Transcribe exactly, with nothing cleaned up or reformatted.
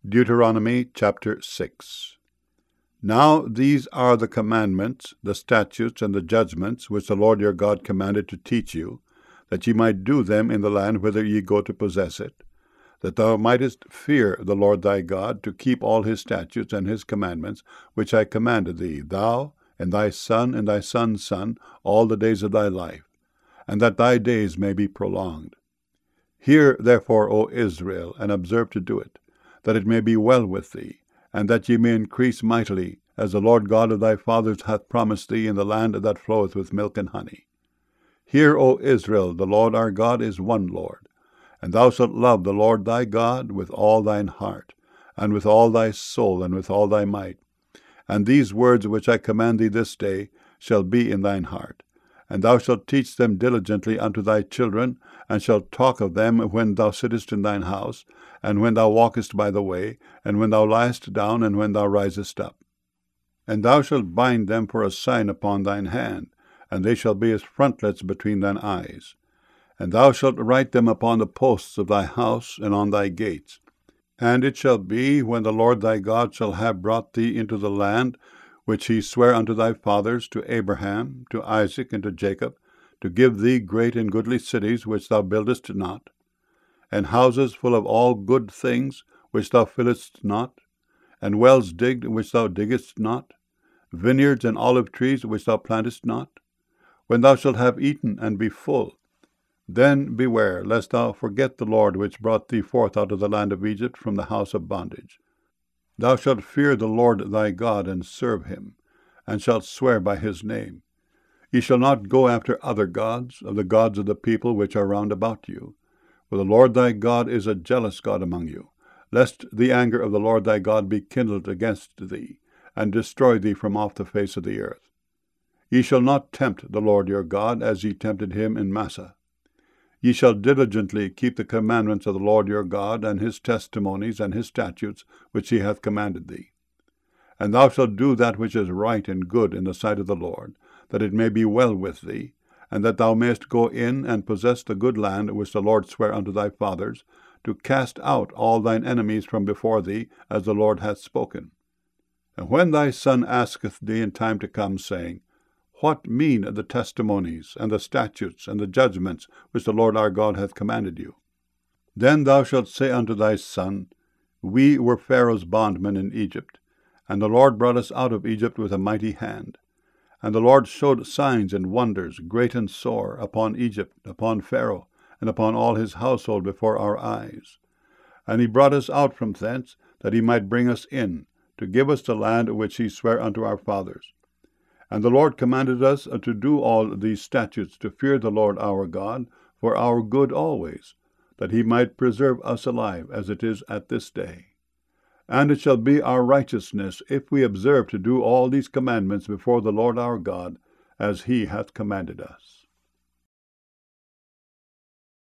Deuteronomy chapter six. Now these are the commandments, the statutes, and the judgments, which the Lord your God commanded to teach you, that ye might do them in the land whither ye go to possess it, that thou mightest fear the Lord thy God, to keep all his statutes and his commandments, which I commanded thee, thou, and thy son, and thy son's son, all the days of thy life, and that thy days may be prolonged. Hear therefore, O Israel, and observe to do it, that it may be well with thee, and that ye may increase mightily, as the Lord God of thy fathers hath promised thee, in the land that floweth with milk and honey. Hear, O Israel, the Lord our God is one Lord, and thou shalt love the Lord thy God with all thine heart, and with all thy soul, and with all thy might. And these words which I command thee this day shall be in thine heart, and thou shalt teach them diligently unto thy children, and shalt talk of them when thou sittest in thine house, and when thou walkest by the way, and when thou liest down, and when thou risest up. And thou shalt bind them for a sign upon thine hand, and they shall be as frontlets between thine eyes. And thou shalt write them upon the posts of thy house and on thy gates. And it shall be, when the Lord thy God shall have brought thee into the land which he sware unto thy fathers, to Abraham, to Isaac, and to Jacob, to give thee great and goodly cities which thou buildest not, and houses full of all good things which thou fillest not, and wells digged which thou diggest not, vineyards and olive trees which thou plantest not, when thou shalt have eaten and be full, then beware lest thou forget the Lord which brought thee forth out of the land of Egypt from the house of bondage. Thou shalt fear the Lord thy God, and serve him, and shalt swear by his name. Ye shall not go after other gods, of the gods of the people which are round about you. For the Lord thy God is a jealous God among you, lest the anger of the Lord thy God be kindled against thee, and destroy thee from off the face of the earth. Ye shall not tempt the Lord your God, as ye tempted him in Massah. Ye shall diligently keep the commandments of the Lord your God, and his testimonies, and his statutes, which he hath commanded thee. And thou shalt do that which is right and good in the sight of the Lord, that it may be well with thee, and that thou mayest go in and possess the good land which the Lord sware unto thy fathers, to cast out all thine enemies from before thee, as the Lord hath spoken. And when thy son asketh thee in time to come, saying, What mean the testimonies, and the statutes, and the judgments, which the Lord our God hath commanded you? Then thou shalt say unto thy son, We were Pharaoh's bondmen in Egypt, and the Lord brought us out of Egypt with a mighty hand. And the Lord showed signs and wonders, great and sore, upon Egypt, upon Pharaoh, and upon all his household before our eyes. And he brought us out from thence, that he might bring us in, to give us the land which he sware unto our fathers. And the Lord commanded us to do all these statutes, to fear the Lord our God, for our good always, that he might preserve us alive, as it is at this day. And it shall be our righteousness, if we observe to do all these commandments before the Lord our God, as he hath commanded us.